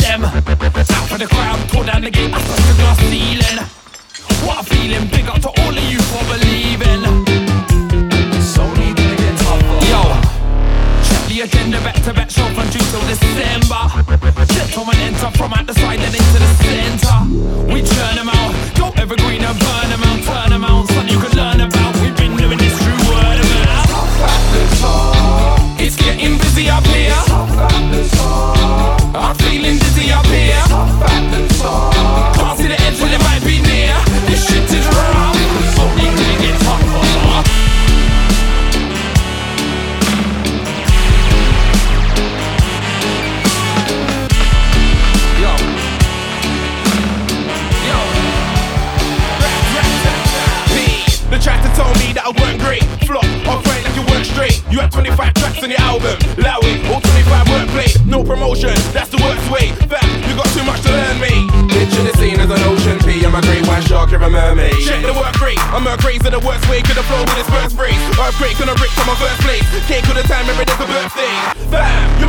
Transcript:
them. Out for the crowd, tore down the gate, I touched the glass ceiling. What a feeling, big up to all of you for believing. It's only gonna get tougher. Yo, check the agenda, back to back show from June till December. Gentlemen enter from out the side and into the center. We churn them out, go evergreen and burn them out, turn them out, son you can learn about. We've been doing this through word of mouth. It's getting busy up here. I'm feeling dizzy up here. Can't see the edge when it might be near. This shit is rough. It's only gonna get tougher. The tractor told me that I weren't great. Flop, operate like you weren't straight. You had 25 tracks on your album. Allow it, all 25 weren't played. No promotion, that's the worst way. Fam, you got too much to learn, me. Picture the scene as an ocean P. I'm a great white shark, you're a mermaid. Check the work rate, I'm a craze in the worst way. Could have flown with this first brace. Earthquake on a brick from my first place. Cake all the time, every day's a birthday. Fam, you